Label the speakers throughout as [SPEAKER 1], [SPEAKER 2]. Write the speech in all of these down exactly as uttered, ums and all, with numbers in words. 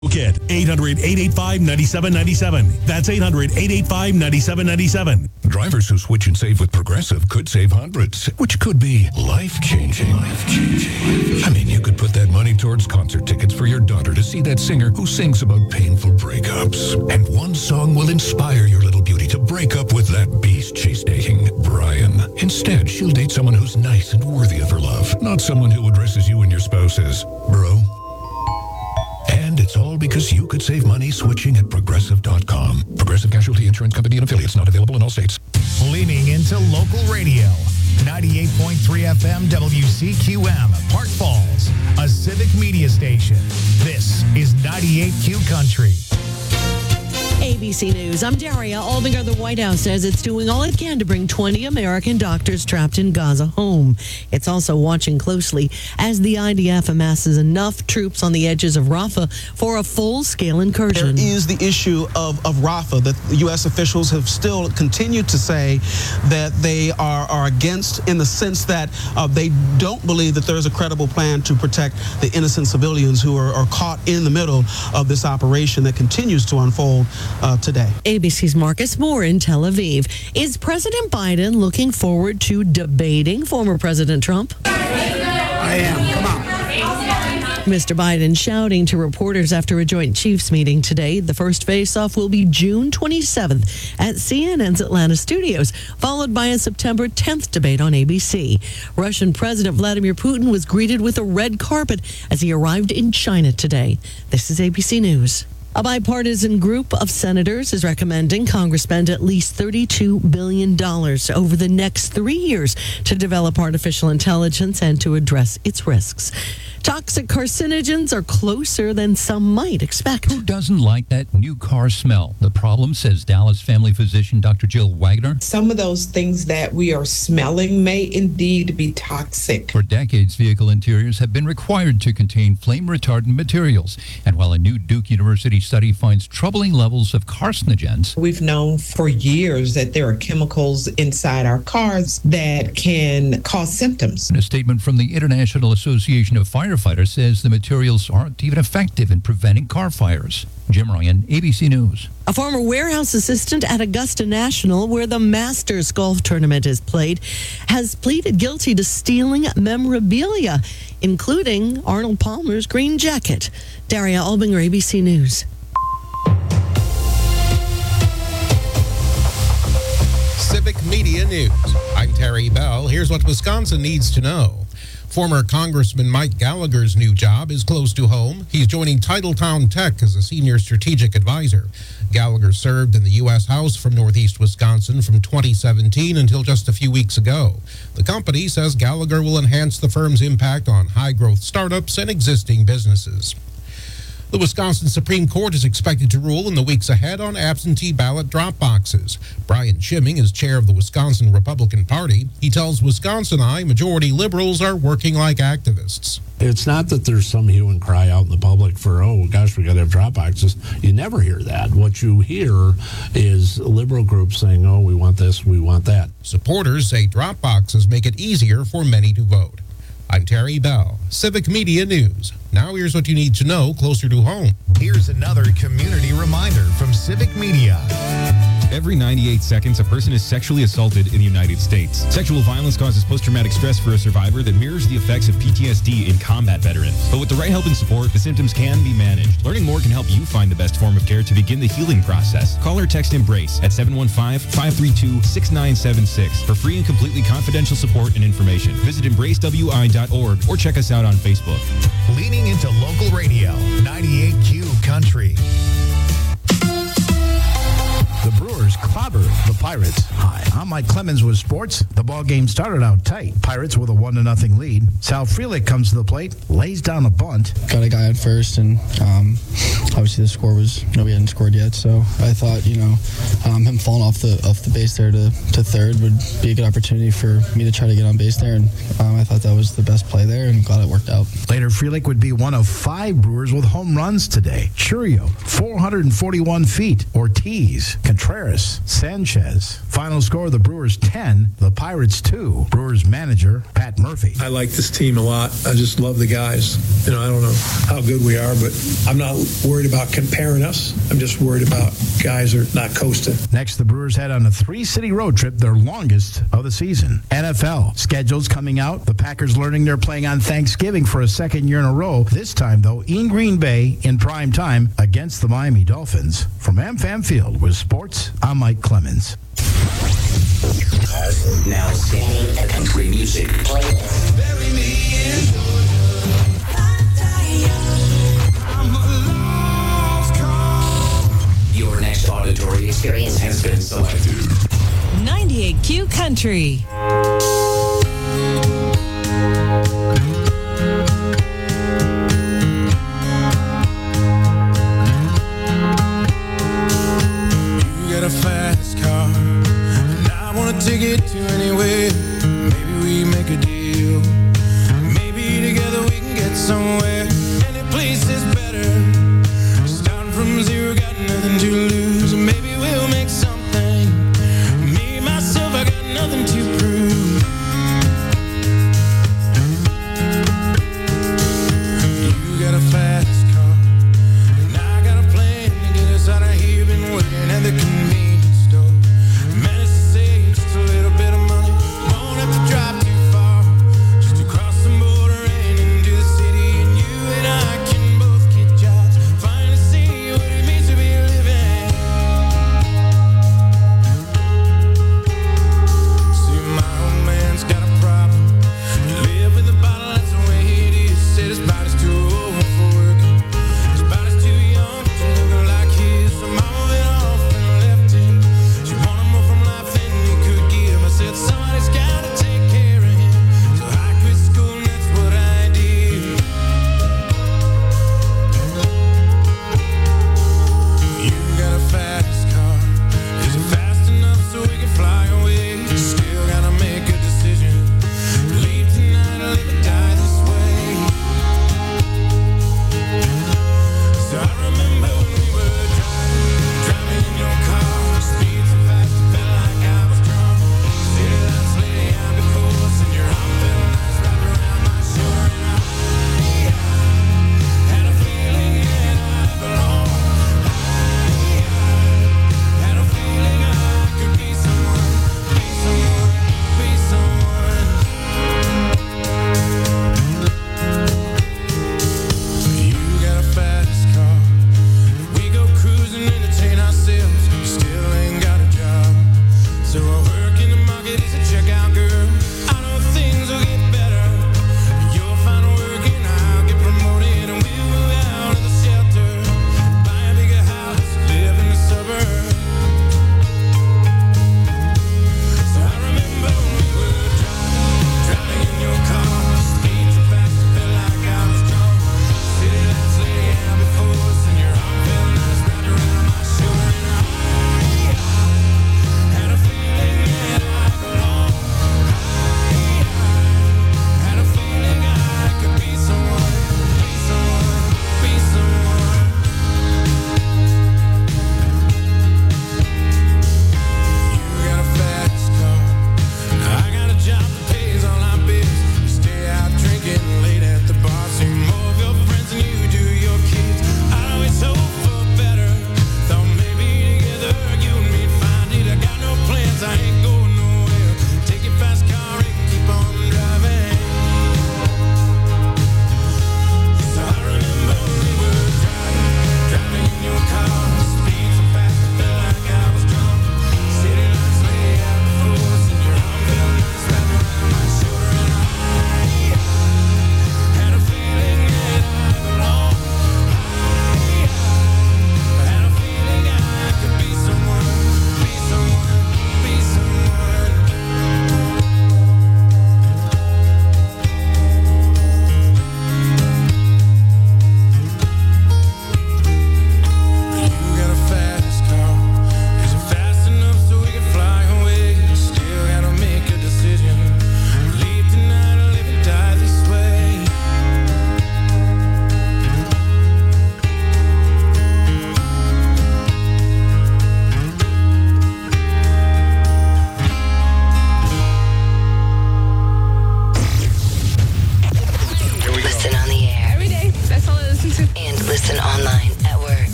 [SPEAKER 1] Kit, eight hundred, eight eight five, nine seven nine seven. That's eight hundred, eight eight five, nine seven nine seven.
[SPEAKER 2] Drivers who switch and save with Progressive could save hundreds, which could be life-changing. Life-changing. I mean, you could put that money towards concert tickets for your daughter to see that singer who sings about painful breakups. And one song will inspire your little beauty to break up with that beast she's dating, Brian. Instead, she'll date someone who's nice and worthy of her love, not someone who addresses you and your spouse as bro. And it's all because you could save money switching at Progressive dot com. Progressive Casualty Insurance Company and affiliates, not available in all states.
[SPEAKER 3] Leaning into local radio. ninety-eight point three F M W C Q M, Park Falls, a civic media station. This is ninety-eight Q Country.
[SPEAKER 4] A B C News. I'm Daria Albinger. The White House says it's doing all it can to bring twenty American doctors trapped in Gaza home. It's also watching closely as the I D F amasses enough troops on the edges of Rafah for a full-scale incursion.
[SPEAKER 5] There is the issue of, of Rafah that U S officials have still continued to say that they are, are against, in the sense that uh, they don't believe that there's a credible plan to protect the innocent civilians who are, are caught in the middle of this operation that continues to unfold Uh, today.
[SPEAKER 4] A B C's Marcus Moore in Tel Aviv. Is President Biden looking forward to debating former President Trump?
[SPEAKER 6] I am. Come on.
[SPEAKER 4] Mister Biden shouting to reporters after a Joint Chiefs meeting today. The first face-off will be June twenty-seventh at C N N's Atlanta studios, followed by a September tenth debate on A B C. Russian President Vladimir Putin was greeted with a red carpet as he arrived in China today. This is A B C News. A bipartisan group of senators is recommending Congress spend at least thirty-two billion dollars over the next three years to develop artificial intelligence and to address its risks. Toxic carcinogens are closer than some might expect.
[SPEAKER 7] Who doesn't like that new car smell? The problem, says Dallas family physician Doctor Jill Wagner.
[SPEAKER 8] Some of those things that we are smelling may indeed be toxic.
[SPEAKER 7] For decades, vehicle interiors have been required to contain flame-retardant materials. And while a new Duke University study finds troubling levels of carcinogens,
[SPEAKER 8] we've known for years that there are chemicals inside our cars that can cause symptoms.
[SPEAKER 7] In a statement from the International Association of Fire Firefighter says the materials aren't even effective in preventing car fires. Jim Ryan, A B C News.
[SPEAKER 4] A former warehouse assistant at Augusta National, where the Masters golf tournament is played, has pleaded guilty to stealing memorabilia, including Arnold Palmer's green jacket. Daria Albinger, A B C News.
[SPEAKER 9] Civic Media News. I'm Terry Bell. Here's what Wisconsin needs to know. Former Congressman Mike Gallagher's new job is close to home. He's joining Titletown Tech as a senior strategic advisor. Gallagher served in the U S House from Northeast Wisconsin from twenty seventeen until just a few weeks ago. The company says Gallagher will enhance the firm's impact on high-growth startups and existing businesses. The Wisconsin Supreme Court is expected to rule in the weeks ahead on absentee ballot drop boxes. Brian Schimming is chair of the Wisconsin Republican Party. He tells Wisconsinite majority liberals are working like activists.
[SPEAKER 10] It's not that there's some hue and cry out in the public for, oh, gosh, we got to have drop boxes. You never hear that. What you hear is liberal groups saying, oh, we want this, we want that.
[SPEAKER 9] Supporters say drop boxes make it easier for many to vote. I'm Terry Bell, Civic Media News. Now here's what you need to know closer to home.
[SPEAKER 3] Here's another community reminder from Civic Media.
[SPEAKER 11] Every ninety-eight seconds, a person is sexually assaulted in the United States. Sexual violence causes post-traumatic stress for a survivor that mirrors the effects of P T S D in combat veterans. But with the right help and support, the symptoms can be managed. Learning more can help you find the best form of care to begin the healing process. Call or text EMBRACE at seven one five, five three two, six nine seven six for free and completely confidential support and information. Visit embrace w i dot org or check us out on Facebook.
[SPEAKER 3] Leaning into local radio, ninety-eight Q Country. The Brewers clobber the Pirates. Hi, I'm Mike Clemens with sports. The ball game started out tight. Pirates with a one to nothing lead. Sal Frelick comes to the plate, lays down a bunt.
[SPEAKER 12] Got a guy at first, and um, obviously the score was nobody hadn't scored yet. So I thought, you know, um, him falling off the off the base there to, to third would be a good opportunity for me to try to get on base there, and um, I thought that was the best play there, and glad it worked out.
[SPEAKER 3] Later, Frelick would be one of five Brewers with home runs today. Churio, four hundred forty-one feet. Ortiz, Contreras, Sanchez. Final score, the Brewers ten, the Pirates two. Brewers manager, Pat Murphy.
[SPEAKER 13] I like this team a lot. I just love the guys. You know, I don't know how good we are, but I'm not worried
[SPEAKER 6] worried about comparing us. I'm just worried about guys are not coasting.
[SPEAKER 3] Next, the Brewers head on a three-city road trip, their longest of the season. N F L schedules coming out. The Packers learning they're playing on Thanksgiving for a second year in a row. This time, though, in Green Bay in prime time against the Miami Dolphins. From AmFam Field with sports, I'm Mike Clemens.
[SPEAKER 13] Now singing the country music. Bury me in Your next auditory experience has been selected.
[SPEAKER 14] ninety-eight Q Country.
[SPEAKER 15] You got a fast car, and I want to take it to anywhere. Maybe we make a deal. Maybe together we can get somewhere. Any place is better. Starting from zero, got nothing to lose. Maybe we'll make something. Me, myself, I got nothing to prove.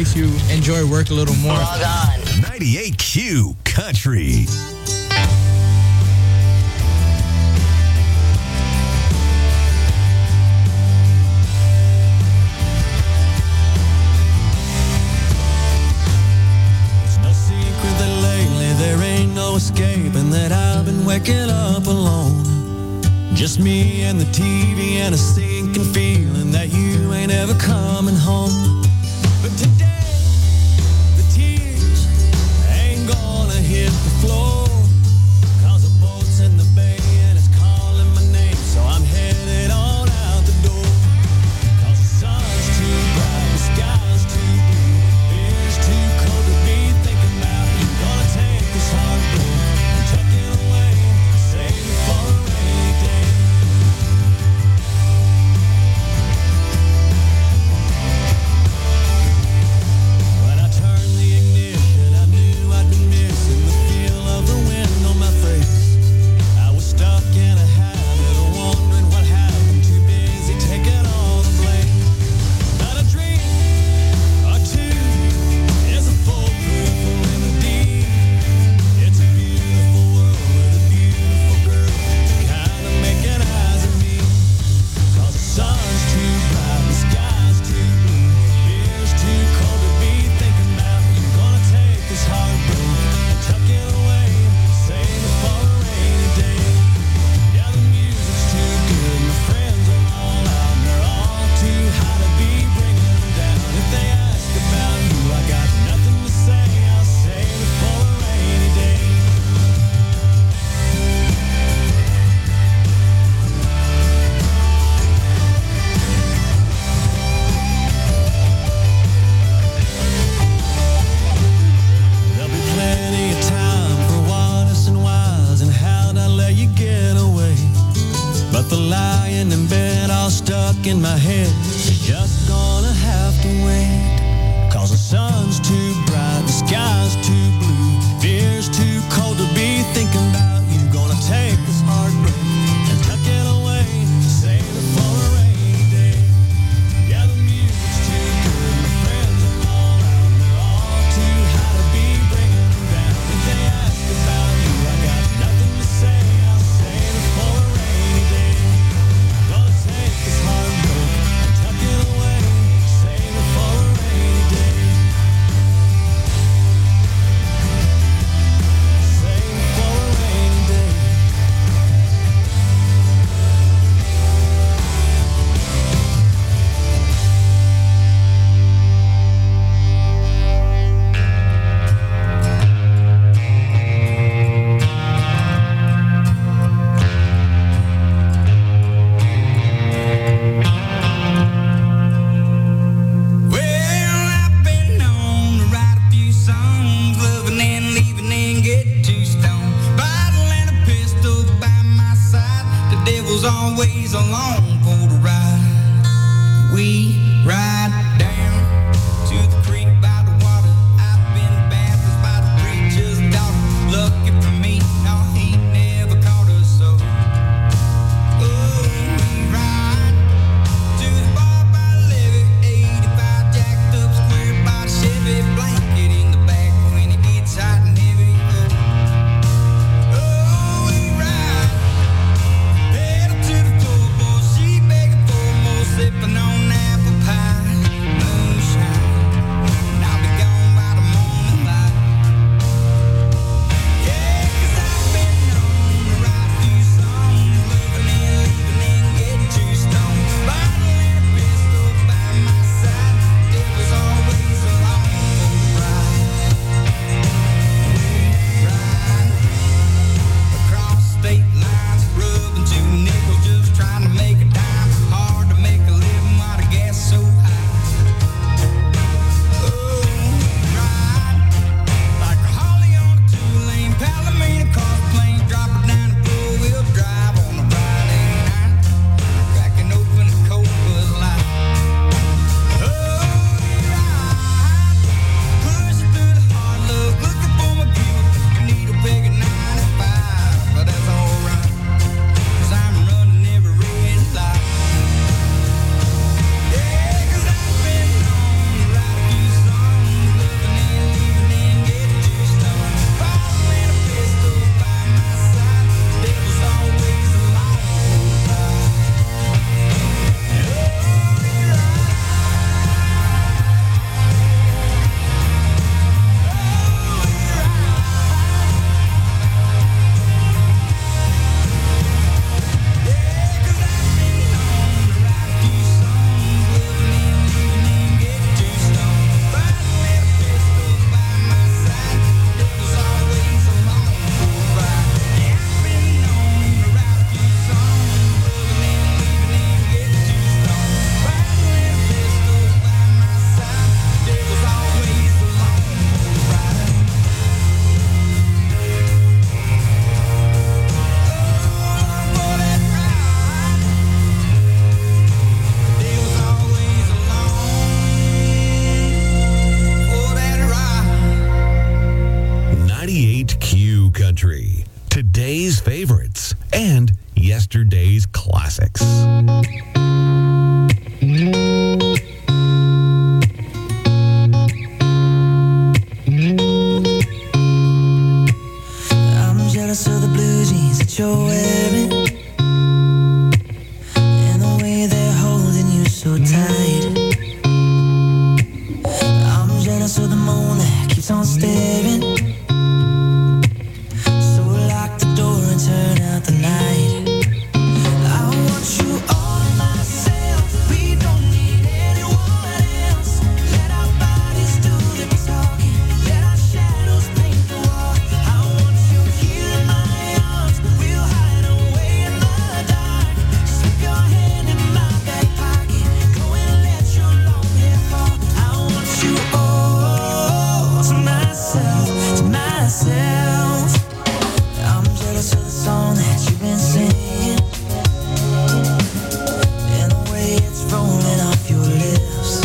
[SPEAKER 16] makes you enjoy work a little more.
[SPEAKER 13] Log on.
[SPEAKER 1] ninety-eight Q Country.
[SPEAKER 15] No escaping that I've been waking up alone. Just me and the T V and a sinking feeling that you ain't ever coming home. But today, the tears ain't gonna hit the floor. Cause the boat's in the bay and it's calling my name. So I'm headed on out the door. Cause the sun's too bright, the sky's too blue. It's too cold to be thinking about. You're gonna take this heartbreak. In my head, you're just gonna have to wait. Cause the sun's too bright, the sky's too blue. Fear's too cold to be thinking about. You're gonna take this heartbreak and tuck it away. Save it for a rainy day. Yeah, the music's too good, my friends are all out. They're all too high to be bringing them down. If they ask about you, I got nothing to say. I'll save it for a rainy day. Gonna take this heartbreak. Always along for the ride. We ride down to the creek by the water. I've been baptized by the preacher's daughter. Lucky for me, no, he never caught us so. Oh, we ride to the bar by the levee, eighty-five jacked up square body Chevy, blanket in the back when it gets hot and heavy. Oh, oh we ride. She
[SPEAKER 17] today's favorites and yesterday's classics.
[SPEAKER 18] I'm jealous of the blue jeans that you're wearing and the way they're holding you so tight. I'm jealous of the moon that keeps on staring. So lock the door and turn out the night. I want you all myself. We don't need anyone else. Let our bodies do the talking. Let our shadows paint the wall. I want you here in my arms. We'll hide away in the dark. Slip your hand in my back pocket. Go and let your long hair fall. I want you all to myself, to myself. I'm jealous of the song that you've been singing and the way it's rolling off your lips.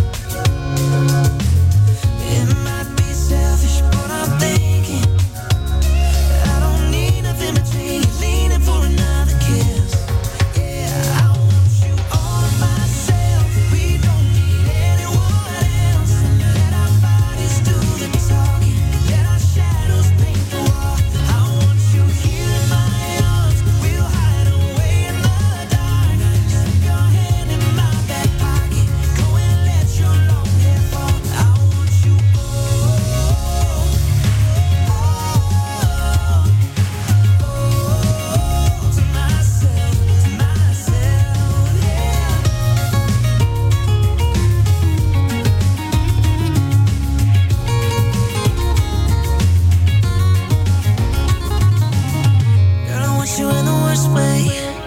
[SPEAKER 18] It might be selfish, but I'm thinking I don't need nothing between you, leaning for another kiss. Yeah, I want you all to myself. We don't need anyone else. Let our bodies do the talking. Let our shadows paint the wall. I want you here in my arms. We'll hide away in the dark. Slip your hand in my back pocket. Go and let your long hair fall. I want you all to myself, to myself, yeah. Girl, I want you in the worst way.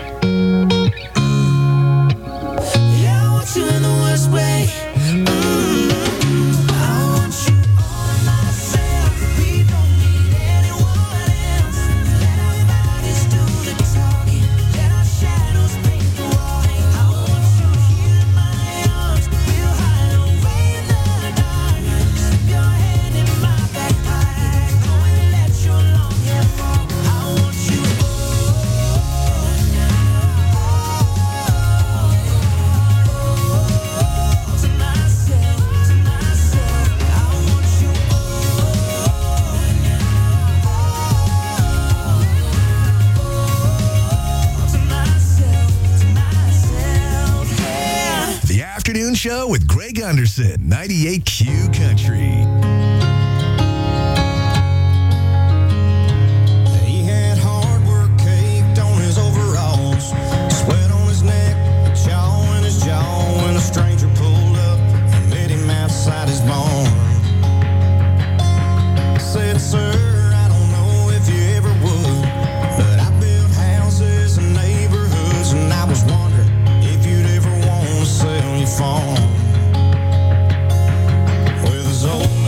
[SPEAKER 18] Mm. Yeah, I want you in the worst way. Mm. I want you all myself. We don't need anyone else. Let our bodies do the talking. Let our shadows paint the wall. I want you here in my arms. We'll hide away in the dark. Slip your hand in my back pocket. Go and let your long hair fall. I want you to myself, to myself. I want you to myself, to myself, yeah.
[SPEAKER 17] The Afternoon Show with Greg Gunderson, ninety-eight Q Country.
[SPEAKER 15] He had hard work caked on his overalls, sweat on his neck, a chaw in his jaw, when a stranger pulled up and met him outside his barn. Said, sir, I don't know if you ever would, but I built houses and neighborhoods, and I was wondering if you'd ever want to sell your farm. With his old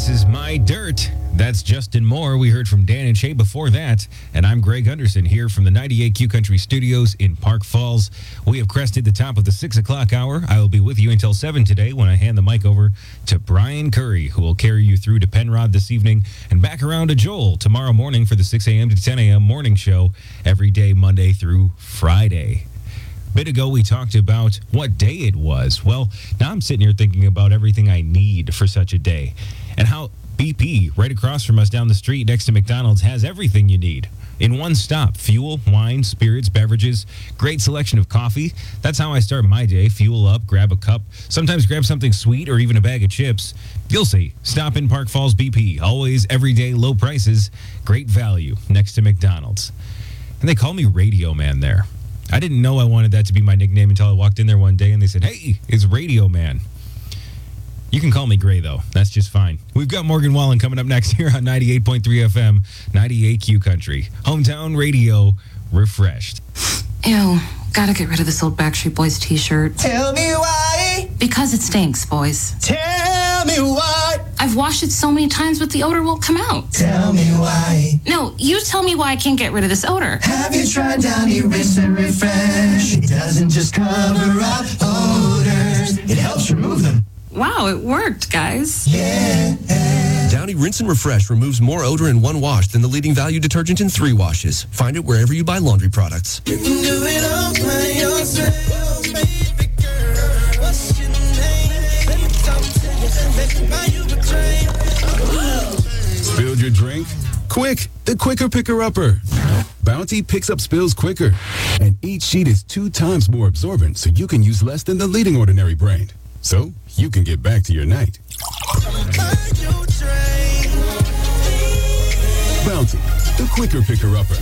[SPEAKER 11] This is My Dirt. That's Justin Moore. We heard from Dan and Shay before that. And I'm Greg Gunderson here from the ninety-eight Q Country Studios in Park Falls. We have crested the top of the six o'clock hour. I will be with you until seven today when I hand the mic over to Brian Curry, who will carry you through to Penrod this evening and back around to Joel tomorrow morning for the six a.m. to ten a.m. morning show every day, Monday through Friday. A bit ago, we talked about what day it was. Well, now I'm sitting here thinking about everything I need for such a day and how B P, right across from us down the street next to McDonald's, has everything you need in one stop. Fuel, wine, spirits, beverages, great selection of coffee. That's how I start my day. Fuel up, grab a cup, sometimes grab something sweet or even a bag of chips. You'll see. Stop in Park Falls B P. Always everyday low prices, great value next to McDonald's. And they call me Radio Man there. I didn't know I wanted that to be my nickname until I walked in there one day and they said, "Hey, it's Radio Man." You can call me Gray, though. That's just fine. We've got Morgan Wallen coming up next here on ninety-eight point three F M, ninety-eight Q Country. Hometown radio refreshed.
[SPEAKER 19] Ew, gotta get rid of this old Backstreet Boys t-shirt.
[SPEAKER 18] Tell me why.
[SPEAKER 19] Because it stinks, boys.
[SPEAKER 18] Tell me why.
[SPEAKER 19] I've washed it so many times, but the odor won't come out.
[SPEAKER 18] Tell me why.
[SPEAKER 19] No, you tell me why I can't get rid of this odor.
[SPEAKER 18] Have you tried Downy Rinse and Refresh? It doesn't just cover up odors, it helps remove them.
[SPEAKER 19] Wow, it worked, guys.
[SPEAKER 18] Yeah.
[SPEAKER 20] Downy Rinse and Refresh removes more odor in one wash than the leading value detergent in three washes. Find it wherever you buy laundry products.
[SPEAKER 18] You can do it all by yourself, baby girl. What's your name? Let me talk to you. Let me buy you a drink.
[SPEAKER 21] Spilled your drink? Quick, the quicker picker-upper. Bounty picks up spills quicker, and each sheet is two times more absorbent, so you can use less than the leading ordinary brand. So you can get back to your night. Bounty, the quicker picker-upper.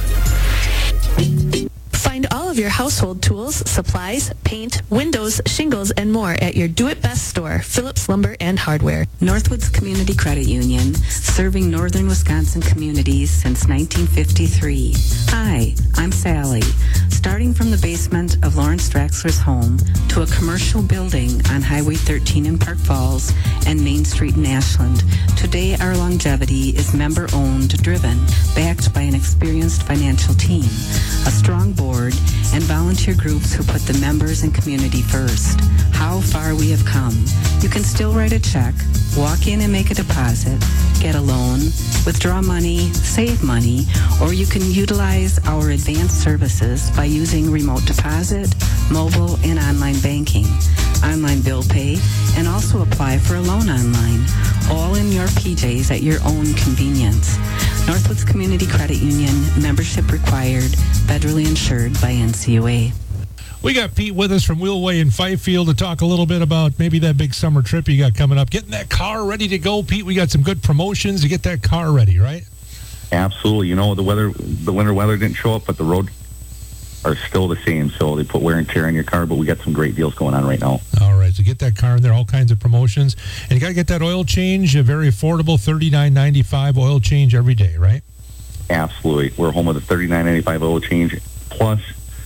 [SPEAKER 22] Find all of your household tools, supplies, paint, windows, shingles, and more at your do-it-best store, Phillips Lumber and Hardware.
[SPEAKER 23] Northwoods Community Credit Union, serving northern Wisconsin communities since nineteen fifty-three. Hi, I'm Sally. Starting from the basement of Lawrence Draxler's home to a commercial building on Highway thirteen in Park Falls and Main Street in Ashland, today our longevity is member-owned, driven, backed by an experienced financial team, a strong board, and volunteer groups who put the members and community first. How far we have come. You can still write a check, walk in and make a deposit, get a loan, withdraw money, save money, or you can utilize our advanced services by using remote deposit, mobile, and online banking, online bill pay, and also apply for a loan online, all in your P Js at your own convenience. Northwoods Community Credit Union, membership required, federally insured by N C U A.
[SPEAKER 24] We got Pete with us from Wheelway in Fifield to talk a little bit about maybe that big summer trip you got coming up. Getting that car ready to go, Pete. We got some good promotions to get that car ready, right?
[SPEAKER 25] Absolutely. You know, the weather, the winter weather didn't show up, but the roads are still the same. So they put wear and tear on your car, but we got some great deals going on right now.
[SPEAKER 24] All right. So get that car in there, all kinds of promotions. And you got to get that oil change, a very affordable thirty-nine ninety-five oil change every day, right?
[SPEAKER 25] Absolutely. We're home with a thirty-nine ninety-five oil change. Plus,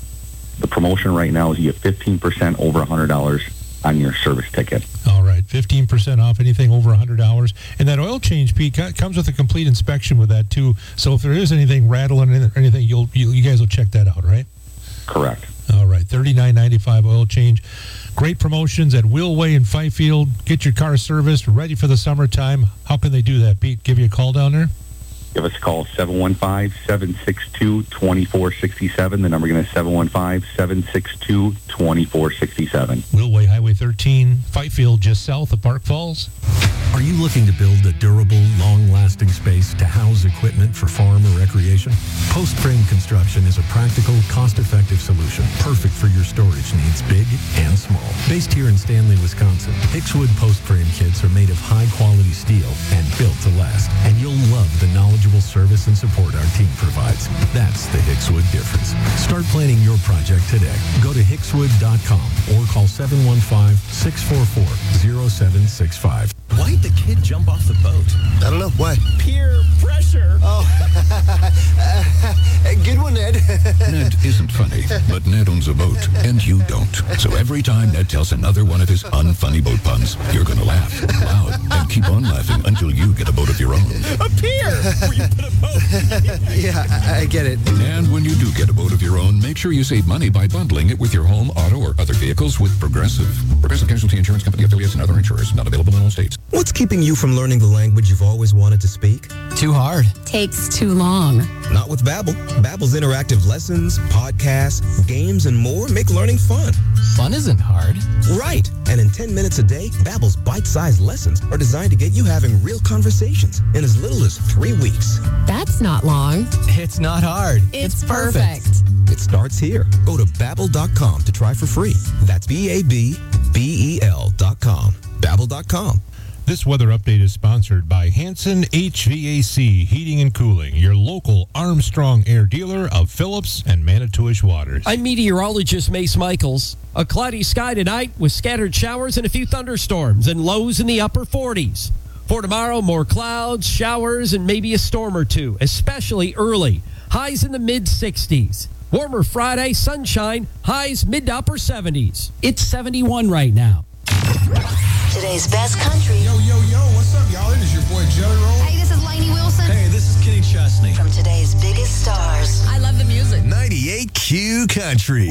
[SPEAKER 25] the promotion right now is you get fifteen percent over one hundred dollars on your service ticket.
[SPEAKER 24] All right, fifteen percent off anything over one hundred dollars. And that oil change, Pete, comes with a complete inspection with that, too. So if there is anything rattling or anything, you'll, you, you guys will check that out, right?
[SPEAKER 25] Correct.
[SPEAKER 24] All right, thirty-nine ninety-five oil change. Great promotions at Wheelway in Fifield. Get your car serviced, ready for the summertime. How can they do that, Pete? Give you a call down there?
[SPEAKER 25] Give us a call, seven one five, seven six two, two four six seven. The number again is seven one five, seven six two, two four six seven.
[SPEAKER 24] Wheelway, Highway thirteen, Fifield, just south of Park Falls.
[SPEAKER 26] Are you looking to build a durable, long-lasting space to house equipment for farm or recreation? Post Frame Construction is a practical, cost-effective solution, perfect for your storage needs, big and small. Based here in Stanley, Wisconsin, Hickswood Post Frame kits are made of high-quality steel and built to last, and you'll love the knowledgeable service and support our team provides. That's the Hickswood difference. Start planning your project today. Go to hickswood dot com or call seven one five, six four four, zero seven six five.
[SPEAKER 27] Why'd the kid jump off the boat?
[SPEAKER 28] I don't know. Why?
[SPEAKER 27] Peer pressure.
[SPEAKER 28] Oh, uh, good one, Ned.
[SPEAKER 2] Ned isn't funny, but Ned owns a boat, and you don't. So every time Ned tells another one of his unfunny boat puns, you're going to laugh loud and keep on laughing until you get a boat of your own.
[SPEAKER 27] A pier where you put a boat.
[SPEAKER 4] Yeah, I, I get it.
[SPEAKER 2] And when you do get a boat of your own, make sure you save money by bundling it with your home, auto, or other vehicles with Progressive. Progressive Casualty Insurance Company affiliates and other insurers. Not available in all states.
[SPEAKER 27] What's keeping you from learning the language you've always wanted to speak?
[SPEAKER 16] Too hard.
[SPEAKER 19] Takes too long.
[SPEAKER 27] Not with Babbel. Babbel's interactive lessons, podcasts, games, and more make learning fun.
[SPEAKER 16] Fun isn't hard.
[SPEAKER 27] Right. And in ten minutes a day, Babbel's bite-sized lessons are designed to get you having real conversations in as little as three weeks.
[SPEAKER 19] That's not long.
[SPEAKER 16] It's not hard.
[SPEAKER 19] It's, it's perfect.
[SPEAKER 27] It starts here. Go to Babbel dot com to try for free. That's B A B B E L dot com. Babbel dot com.
[SPEAKER 24] This weather update is sponsored by Hanson H V A C Heating and Cooling, your local Armstrong Air dealer of Phillips and Manitowish waters.
[SPEAKER 5] I'm meteorologist Mace Michaels. A cloudy sky tonight with scattered showers and a few thunderstorms and lows in the upper forties. For tomorrow, more clouds, showers, and maybe a storm or two, especially early. Highs in the mid sixties. Warmer Friday, sunshine, highs mid to upper seventies. It's seventy-one right now.
[SPEAKER 7] Today's best country.
[SPEAKER 8] Yo, yo, yo, what's up, y'all? It is your boy Jelly Roll.
[SPEAKER 7] Hey, this is Lainey Wilson.
[SPEAKER 17] Hey, this is Kenny Chesney.
[SPEAKER 7] From today's biggest stars.
[SPEAKER 19] I love the music.
[SPEAKER 17] ninety-eight Q Country.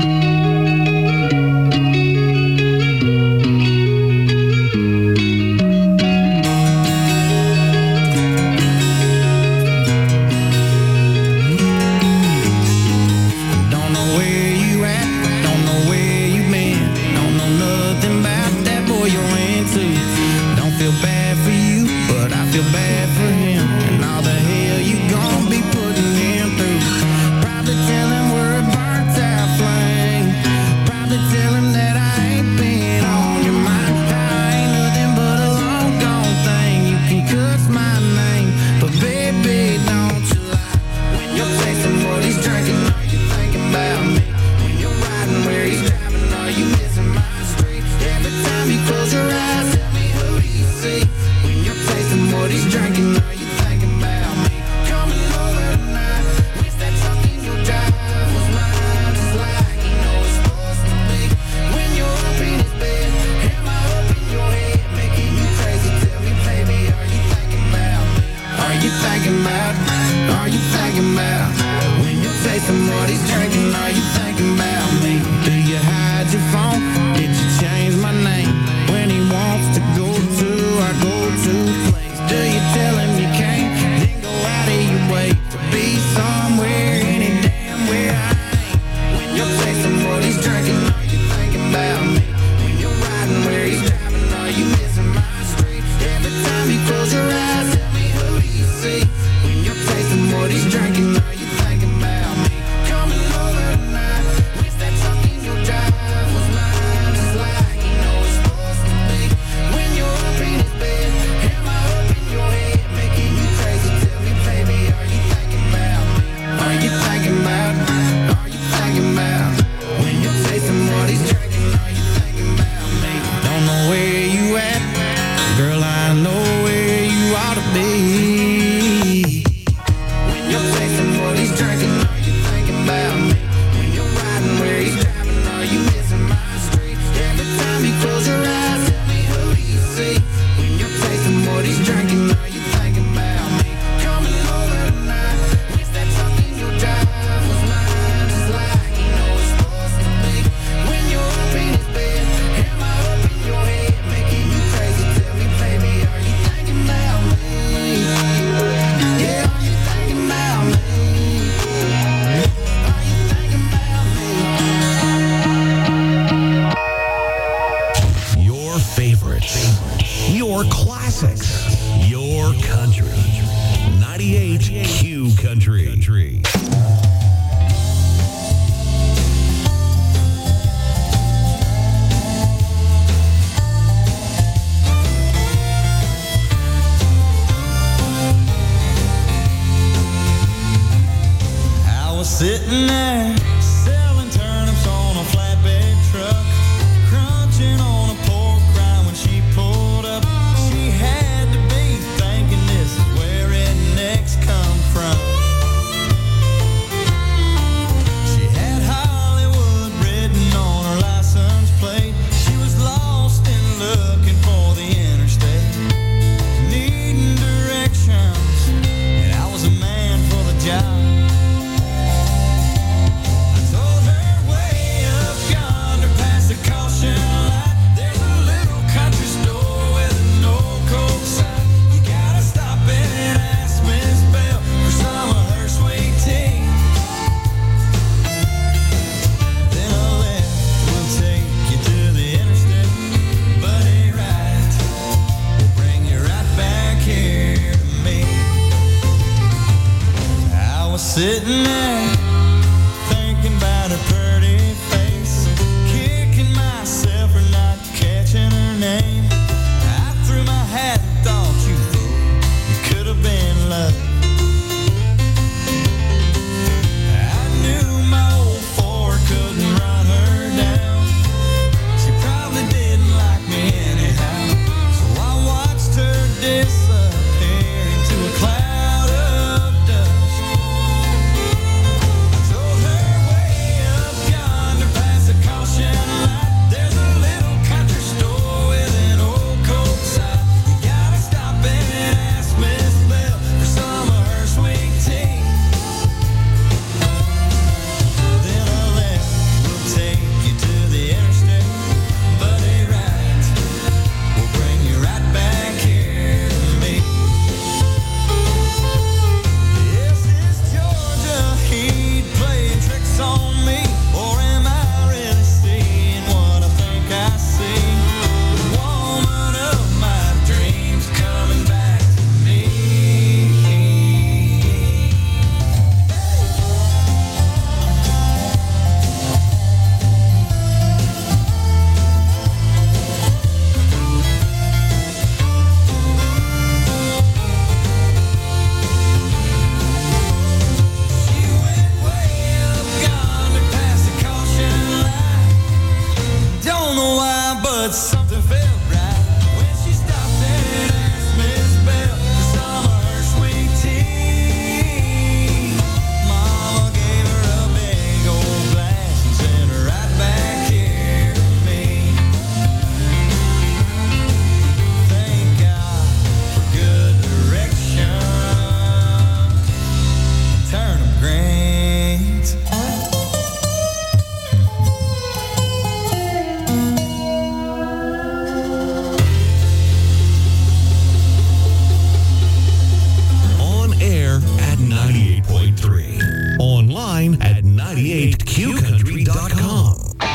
[SPEAKER 18] Sitting there, selling turnips on a flatbed truck, crunching on a pork rind when she pulled up. She had to be thinking this is where rednecks come from.
[SPEAKER 15] sitting there thinking about her pretty face, kicking myself for not catching her name. I threw my hat and thought, you fool, it could have been love. I knew my old Ford couldn't run her down. She probably didn't like me anyhow, so I watched her disappear into a cloud of dust. I drove her way up yonder past the caution light. There's a little country store with an old coat side. You gotta stop and ask Miss Bell for some of her sweet tea. Then a left will take you to the interstate, but a right will bring you right back here to me. Is this Georgia heat playing tricks on me, or am I really seeing what I think I see? The woman of my dreams coming back to me. She went way up yonder past the caution light. Don't know why, but something felt right when she stopped and asked Miss Bell for some of her sweet tea. Mama gave her a big old glass and sent her right back here to me. Thank God for good direction. Turnip greens.
[SPEAKER 2] On air at ninety-eight point three. Online at ninety-eight q country dot com.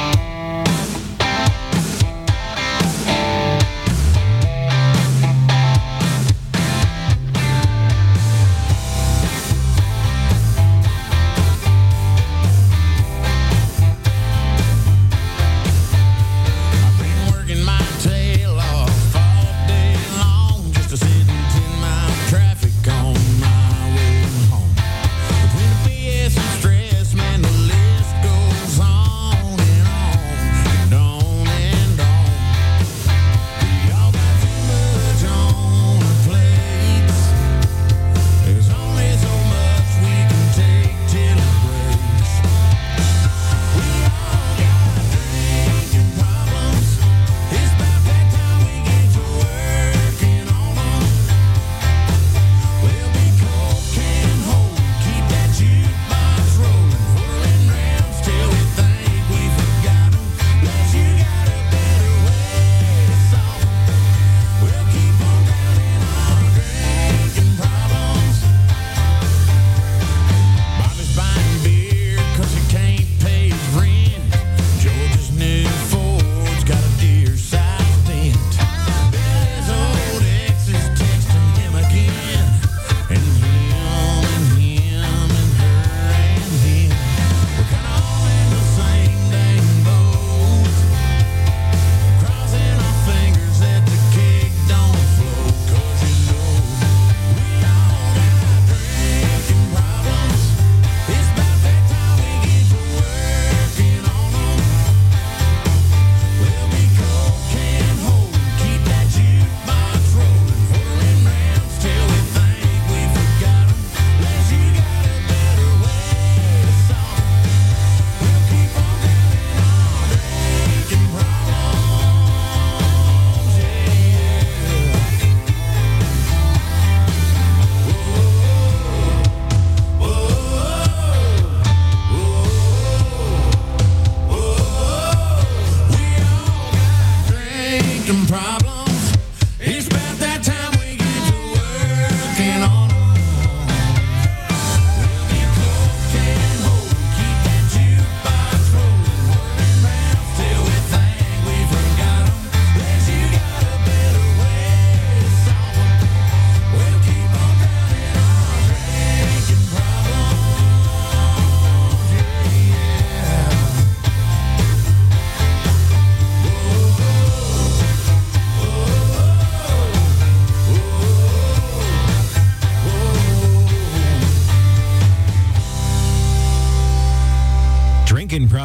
[SPEAKER 15] I've been working my tail off all day long just to sit in ten-mile traffic on my way home. Between the B S and stress, man, the list goes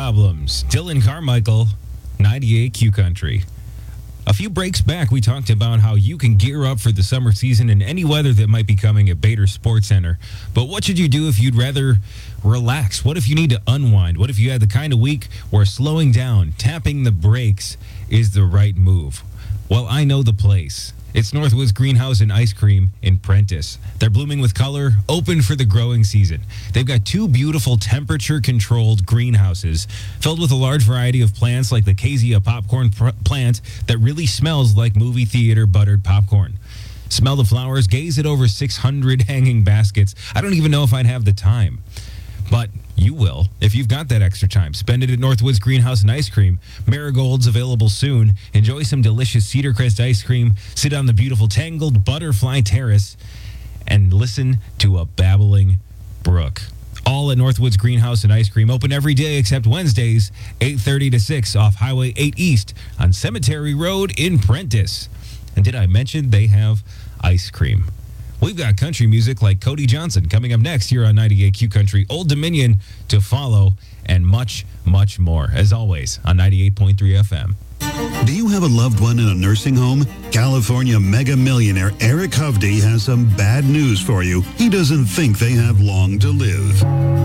[SPEAKER 11] Problems. Dylan Carmichael, ninety-eight Q Country. A few breaks back, we talked about how you can gear up for the summer season in any weather that might be coming at Bader Sports Center. But what should you do if you'd rather relax? What if you need to unwind? What if you had the kind of week where slowing down, tapping the brakes is the right move? Well, I know the place. It's Northwoods Greenhouse and Ice Cream in Prentice. They're blooming with color, open for the growing season. They've got two beautiful temperature-controlled greenhouses filled with a large variety of plants like the Kezia popcorn pr- plant that really smells like movie theater buttered popcorn. Smell the flowers, gaze at over six hundred hanging baskets. I don't even know if I'd have the time. But you will, if you've got that extra time. Spend it at Northwoods Greenhouse and Ice Cream. Marigold's available soon. Enjoy some delicious Cedar Crest ice cream. Sit on the beautiful Tangled Butterfly Terrace and listen to a babbling brook. All at Northwoods Greenhouse and Ice Cream. Open every day except Wednesdays, eight thirty to six off Highway eight East on Cemetery Road in Prentice. And did I mention they have ice cream? We've got country music like Cody Johnson coming up next here on ninety-eight Q Country, Old Dominion to follow, and much, much more, as always, on ninety-eight point three F M.
[SPEAKER 3] Do you have a loved one in a nursing home? California mega millionaire Eric Hovde has some bad news for you. He doesn't think they have long to live.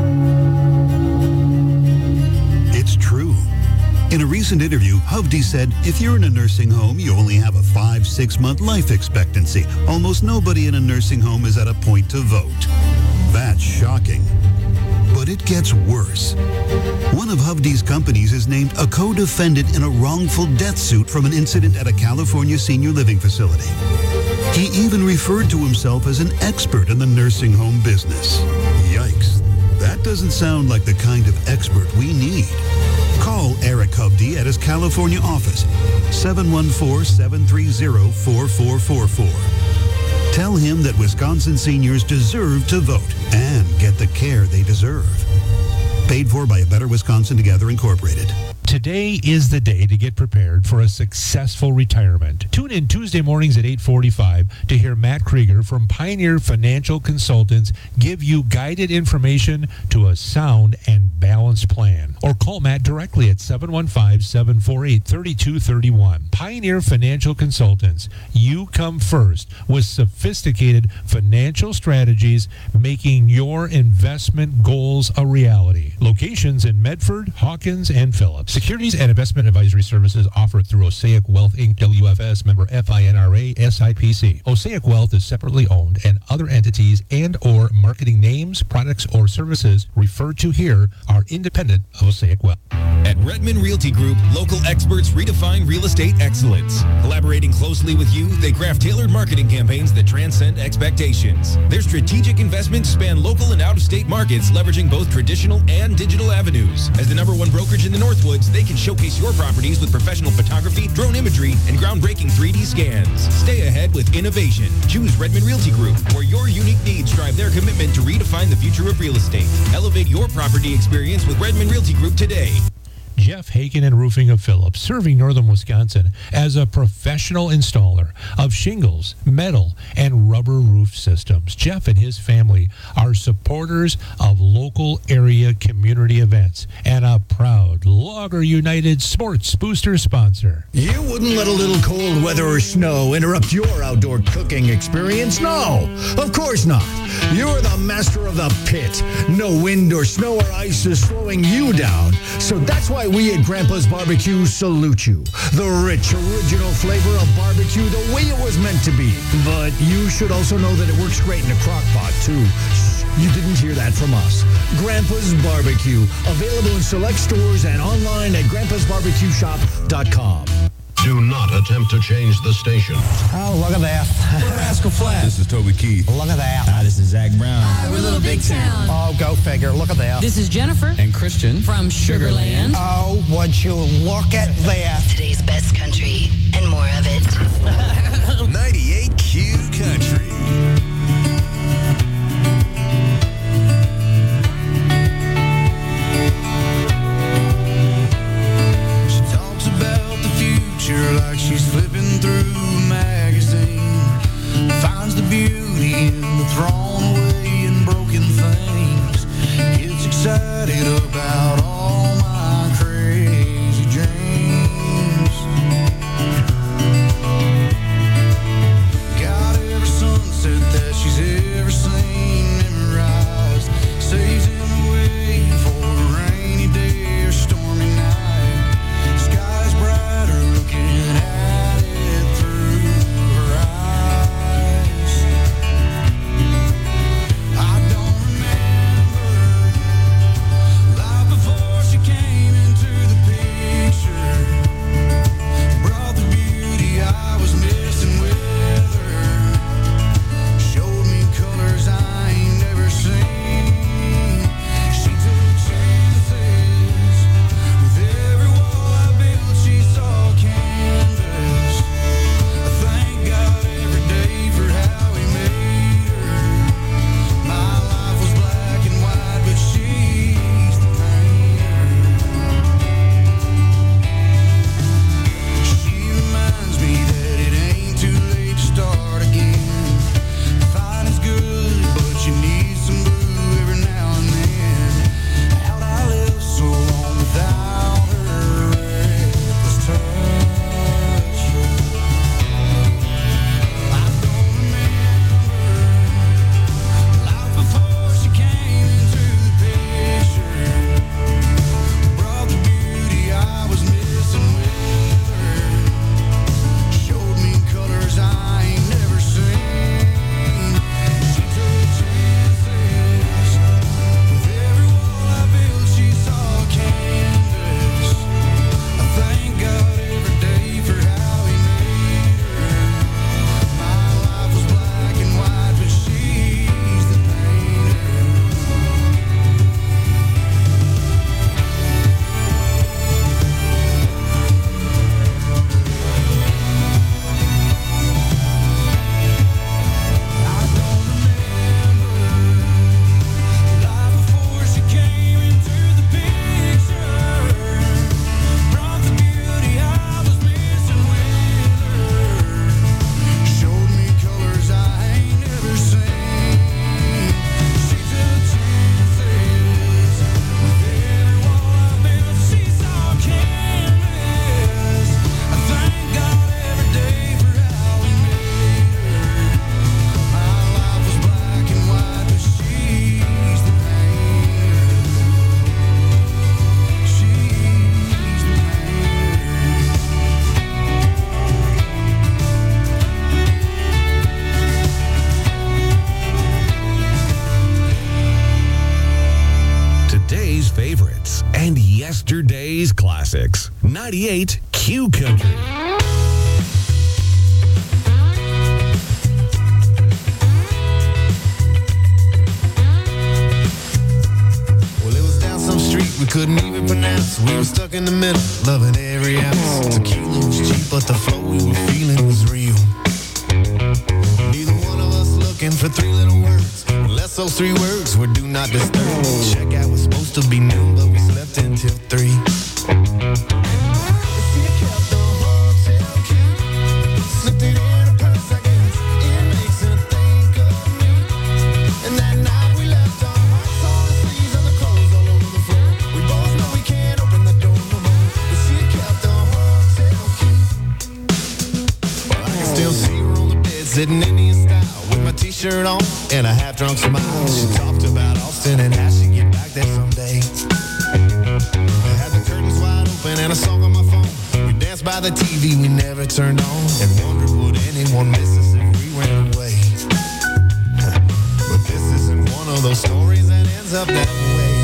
[SPEAKER 3] It's true. In a recent interview, Hovde said, if you're in a nursing home, you only have a five, six-month life expectancy. Almost nobody in a nursing home is at a point to vote. That's shocking. But it gets worse. One of Hovde's companies is named a co-defendant in a wrongful death suit from an incident at a California senior living facility. He even referred to himself as an expert in the nursing home business. Yikes. That doesn't sound like the kind of expert we need. Call Eric Hovde at his California office, seven one four, seven three zero, four four four four. Tell him that Wisconsin seniors deserve to vote and get the care they deserve. Paid for by A Better Wisconsin Together Incorporated.
[SPEAKER 24] Today is the day to get prepared for a successful retirement. Tune in Tuesday mornings at eight forty-five to hear Matt Krieger from Pioneer Financial Consultants give you guided information to a sound and balanced plan. Or call Matt directly at seven one five, seven four eight, three two three one. Pioneer Financial Consultants. You come first with sophisticated financial strategies, making your investment goals a reality. Locations in Medford, Hawkins, and Phillips. Securities and investment advisory services offered through Osaic Wealth Incorporated, W F S, member F I N R A, S I P C. Osaic Wealth is separately owned, and other entities and or marketing names, products, or services referred to here are independent of Osaic Wealth.
[SPEAKER 11] At Redmond Realty Group, local experts redefine real estate excellence. Collaborating closely with you, they craft tailored marketing campaigns that transcend expectations. Their strategic investments span local and out-of-state markets, leveraging both traditional and digital avenues. As the number one brokerage in the Northwoods, they can showcase your properties with professional photography, drone imagery, and groundbreaking three D scans. Stay ahead with innovation. Choose Redmond Realty Group, where your unique needs drive their commitment to redefine the future of real estate. Elevate your property experience with Redmond Realty Group today.
[SPEAKER 24] Jeff Haken and Roofing of Phillips, serving northern Wisconsin as a professional installer of shingles, metal, and rubber roof systems. Jeff and his family are supporters of local area community events and a proud Logger United Sports Booster sponsor.
[SPEAKER 6] You wouldn't let a little cold weather or snow interrupt your outdoor cooking experience? No, of course not. You're the master of the pit. No wind or snow or ice is slowing you down. So that's why we at Grandpa's Barbecue salute you. The rich, original flavor of barbecue the way it was meant to be. But you should also know that it works great in a crock pot, too. Shh, you didn't hear that from us. Grandpa's Barbecue, available in select stores and online at grandpas barbecue shop dot com.
[SPEAKER 9] Do not attempt to change the station.
[SPEAKER 10] Oh, look at that. We're Rascal Flatts.
[SPEAKER 9] This is Toby Keith.
[SPEAKER 10] Look at that.
[SPEAKER 12] Hi, this is Zach Brown.
[SPEAKER 10] Hi, we're Little Big Town. Oh, go figure. Look at that.
[SPEAKER 12] This is Jennifer. And Christian. From Sugarland.
[SPEAKER 10] Oh, would you look at that.
[SPEAKER 7] Today's best country and more of it.
[SPEAKER 17] ninety-eight Q Country.
[SPEAKER 15] Like she's flipping through a magazine, finds the beauty in the thrown away and broken things, gets excited about all my
[SPEAKER 17] classics. ninety-eight Q Country.
[SPEAKER 15] Well, it was down some street we couldn't even pronounce. We were stuck in the middle, loving every ounce. Tequila was cheap, but the flow we were feeling was real. Neither one of us looking for three little words, unless those three words were do not disturb. Checkout was supposed to be noon, but we slept until three. Sitting Indian style with my t-shirt on and a half-drunk smile. She talked about Austin and how she'd get back there someday. I had the curtains wide open and a song on my phone. We danced by the T V we never turned on and wondered would anyone miss us if we went away. But this isn't one of those stories that ends up that way.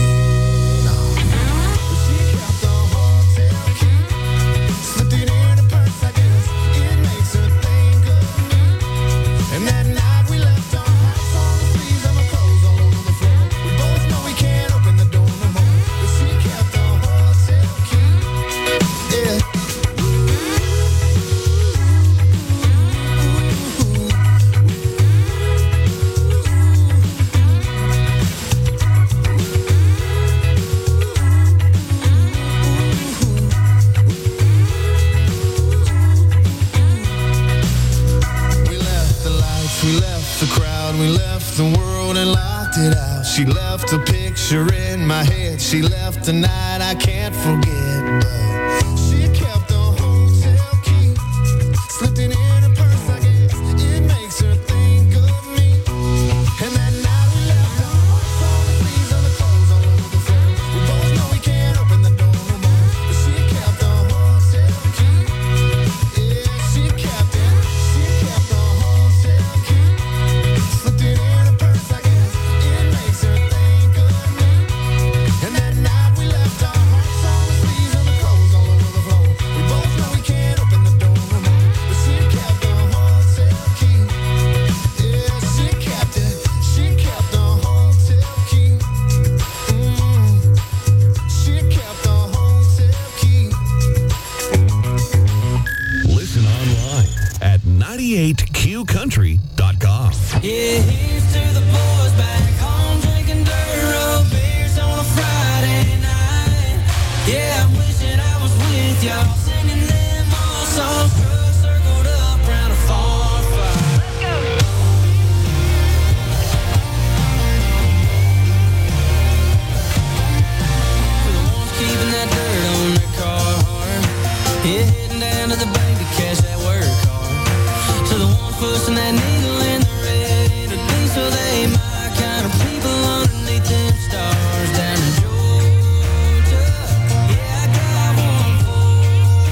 [SPEAKER 15] She left a picture in my head. She left a night I can't forget. But she kept the hotel key, slipped it in her purse, I guess. It makes her think of me. And that night we left our hearts on the sleeves of the clothes all over the floor. We both know we can't open the door no more. But she kept the hotel key. Yeah, she kept it. She kept the hotel key, slipped it in her purse, I guess. It makes her think of me. And that night we left our hearts on the sleeves of the clothes all over the floor. We both know we can't open the door no more. But she kept the hotel key. Yeah, she kept it. She kept the hotel key. Mm. She kept the hotel key.
[SPEAKER 17] Listen online at ninety-eight Q country dot com.
[SPEAKER 18] Yeah, here's to the boys back home drinking dirt road beers on a Friday night. Yeah, I'm wishing I was with y'all singing them all songs. Trucks circled up round a farm fire. Let's go. For the ones keeping that dirt on their car hard. Yeah, heading down to the bank to cash that work card. To the ones pushing that needle in the red, at least so they my kind of people underneath them stars down in Georgia. Yeah, I got one for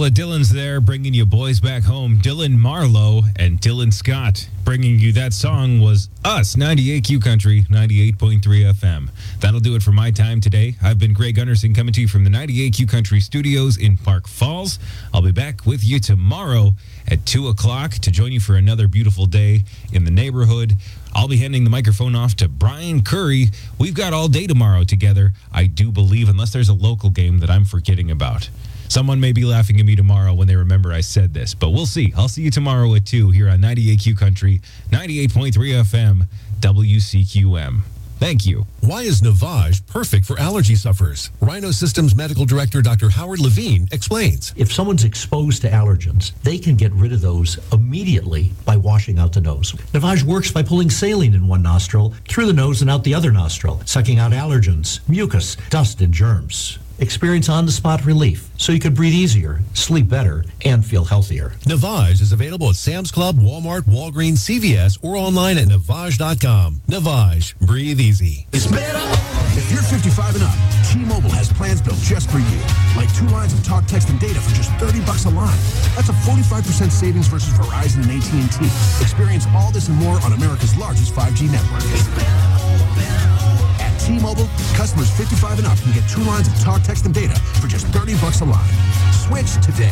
[SPEAKER 11] of Dylans there, bringing you Boys Back Home. Dylan Marlowe and Dylan Scott. Bringing you that song was us, ninety-eight Q Country, ninety-eight point three F M. That'll do it for my time today. I've been Greg Gunderson coming to you from the ninety-eight Q Country studios in Park Falls. I'll be back with you tomorrow at two o'clock to join you for another beautiful day in the neighborhood. I'll be handing the microphone off to Brian Curry. We've got all day tomorrow together, I do believe, unless there's a local game that I'm forgetting about. Someone may be laughing at me tomorrow when they remember I said this, but we'll see. I'll see you tomorrow at two here on ninety-eight Q Country, ninety-eight point three F M, W C Q M. Thank you.
[SPEAKER 1] Why is Navage perfect for allergy sufferers? Rhino Systems Medical Director Doctor Howard Levine explains.
[SPEAKER 13] If someone's exposed to allergens, they can get rid of those immediately by washing out the nose. Navage works by pulling saline in one nostril, through the nose and out the other nostril, sucking out allergens, mucus, dust, and germs. Experience on-the-spot relief so you can breathe easier, sleep better, and feel healthier.
[SPEAKER 1] Navage is available at Sam's Club, Walmart, Walgreens, C V S, or online at Navage dot com. Navage. Breathe easy.
[SPEAKER 14] It's better. If you're fifty-five and up, T-Mobile has plans built just for you. Like two lines of talk, text, and data for just thirty bucks a line. That's a forty-five percent savings versus Verizon and A T and T. Experience all this and more on America's largest five G network. At T-Mobile, customers fifty-five and up can get two lines of talk, text, and data for just thirty bucks a line. Switch today.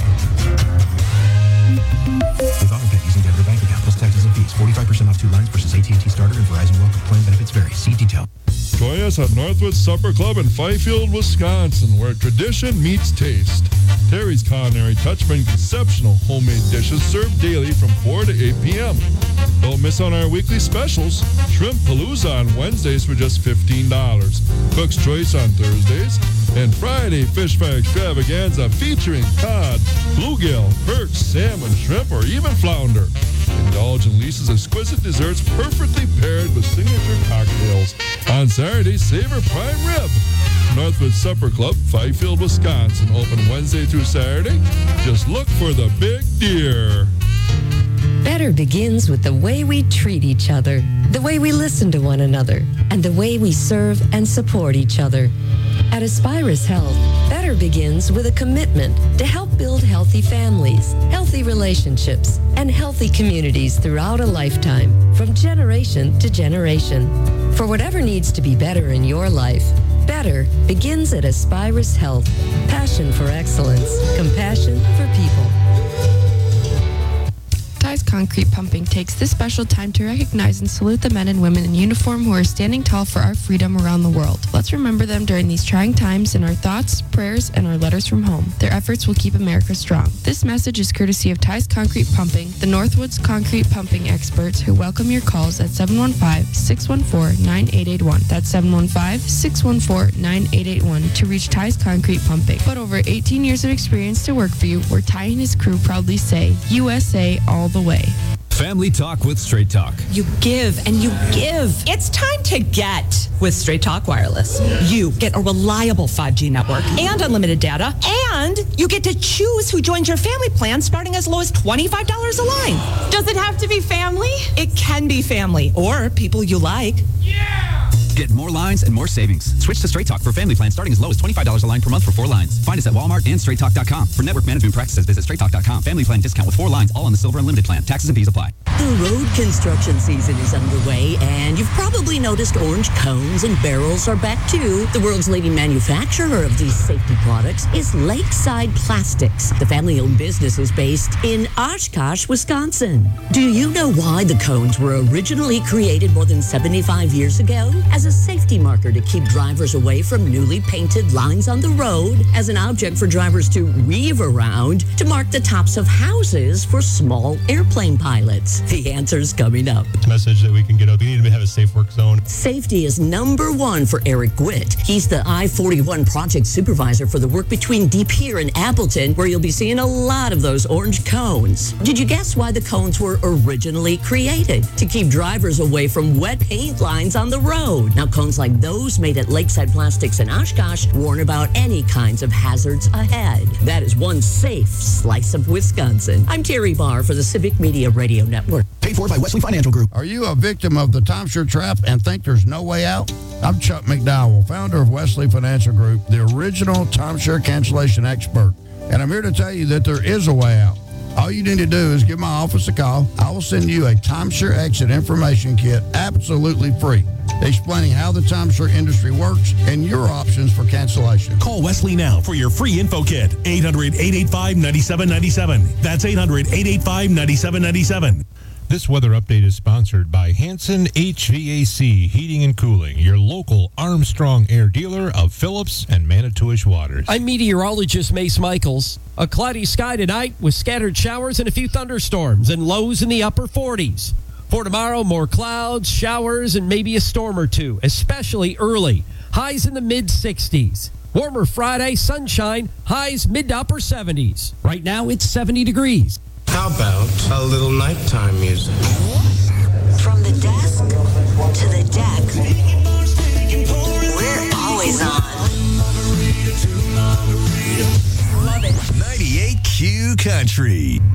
[SPEAKER 14] With AutoPay using debit or bank account plus taxes and fees. forty-five percent off two lines versus A T and T Starter and Verizon Welcome. Plan benefits vary. See detail.
[SPEAKER 20] Join us at Northwood Supper Club in Fifield, Wisconsin, where tradition meets taste. Terry's Culinary Touch brings exceptional homemade dishes served daily from four to eight p.m. Don't miss on our weekly specials. Shrimp Palooza on Wednesdays for just fifteen dollars. Cook's Choice on Thursdays. And Friday Fish Fry Extravaganza featuring cod, bluegill, perch, salmon, shrimp, or even flounder. Indulge in Lisa's exquisite desserts perfectly paired with signature cocktails. On Saturday, savor prime rib. Northwood Supper Club, Fifield, Wisconsin. Open Wednesday through Saturday. Just look for the big deer.
[SPEAKER 21] Better begins with the way we treat each other, the way we listen to one another, and the way we serve and support each other. At Aspirus Health, better begins with a commitment to help build healthy families, healthy relationships, and healthy communities throughout a lifetime, from generation to generation. For whatever needs to be better in your life, better begins at Aspirus Health. Passion for excellence, compassion for people.
[SPEAKER 22] Ties Concrete Pumping takes this special time to recognize and salute the men and women in uniform who are standing tall for our freedom around the world. Let's remember them during these trying times in our thoughts, prayers, and our letters from home. Their efforts will keep America strong. This message is courtesy of Ties Concrete Pumping, the Northwoods Concrete Pumping experts who welcome your calls at seven one five, six one four, nine eight eight one. That's seven one five, six one four, nine eight eight one to reach Ties Concrete Pumping. But over eighteen years of experience to work for you, where Ty and his crew proudly say, U S A all the way.
[SPEAKER 23] Family Talk with Straight Talk.
[SPEAKER 28] You give and you give. It's time to get with Straight Talk Wireless. You get a reliable five G network and unlimited data, and you get to choose who joins your family plan starting as low as twenty-five dollars a line. Does it have to be family? It can be family or people you like.
[SPEAKER 23] Yeah! Get more lines and more savings. Switch to Straight Talk for family plan starting as low as twenty-five dollars a line per month for four lines. Find us at Walmart and straight talk dot com. For network management practices, visit straight talk dot com. Family plan discount with four lines, all on the Silver Unlimited plan. Taxes and fees apply.
[SPEAKER 29] The road construction season is underway, and you've probably noticed orange cones and barrels are back too. The world's leading manufacturer of these safety products is Lakeside Plastics. The family-owned business is based in Oshkosh, Wisconsin. Do you know why the cones were originally created more than seventy-five years ago? As a safety marker to keep drivers away from newly painted lines on the road, as an object for drivers to weave around, to mark the tops of houses for small airplane pilots. The answer's coming up.
[SPEAKER 30] Message that we can get up. We need to have a safe work zone.
[SPEAKER 29] Safety is number one for Eric Gwitt. He's the I forty-one project supervisor for the work between De Pere and Appleton, where you'll be seeing a lot of those orange cones. Did you guess why the cones were originally created? To keep drivers away from wet paint lines on the road. Now, cones like those made at Lakeside Plastics in Oshkosh warn about any kinds of hazards ahead. That is one safe slice of Wisconsin. I'm Terry Barr for the Civic Media Radio Network.
[SPEAKER 14] Paid for by Wesley Financial Group.
[SPEAKER 31] Are you a victim of the timeshare trap and think there's no way out? I'm Chuck McDowell, founder of Wesley Financial Group, the original timeshare cancellation expert. And I'm here to tell you that there is a way out. All you need to do is give my office a call. I will send you a timeshare exit information kit absolutely free, explaining how the timeshare industry works and your options for cancellation.
[SPEAKER 2] Call Wesley now for your free info kit. eight hundred, eight eight five, nine seven nine seven. That's eight hundred, eight eight five, nine seven nine seven.
[SPEAKER 3] This weather update is sponsored by Hanson H V A C Heating and Cooling, your local Armstrong Air dealer of Phillips and Manitowish waters.
[SPEAKER 4] I'm meteorologist Mace Michaels. A cloudy sky tonight with scattered showers and a few thunderstorms and lows in the upper forties. For tomorrow, more clouds, showers, and maybe a storm or two, especially early. Highs in the mid sixties. Warmer Friday, sunshine, highs mid to upper seventies. Right now, it's seventy degrees.
[SPEAKER 15] How about a little nighttime music?
[SPEAKER 7] From the desk to the deck, we're always on.
[SPEAKER 17] Love it. ninety-eight Q Country.